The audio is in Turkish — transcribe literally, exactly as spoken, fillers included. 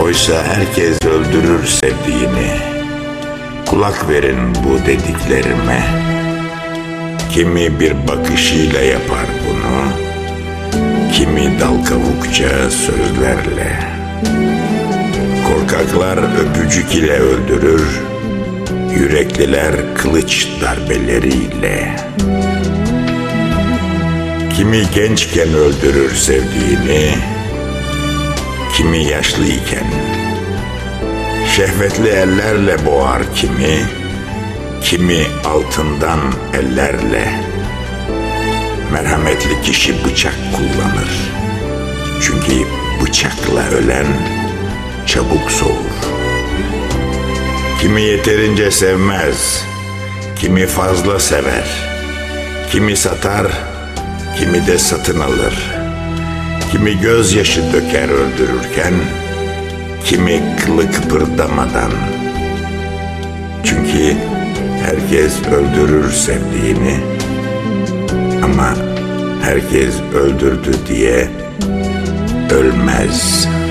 Oysa herkes öldürür sevdiğini. Kulak verin bu dediklerime. Kimi bir bakışıyla yapar bunu, kimi dal kavukça sözlerle. Korkaklar öpücük ile öldürür, yürekliler kılıç darbeleriyle. Kimi gençken öldürür sevdiğini, kimi yaşlıyken. Şehvetli ellerle boğar kimi, kimi altından ellerle. Merhametli kişi bıçak kullanır. Çünkü bıçakla ölen çabuk soğur. Kimi yeterince sevmez, kimi fazla sever. Kimi satar, kimi de satın alır. Kimi gözyaşı döker öldürürken, kimi kılı kıpırdamadan. Çünkü herkes öldürür sevdiğini, ama herkes öldürdü diye ölmez.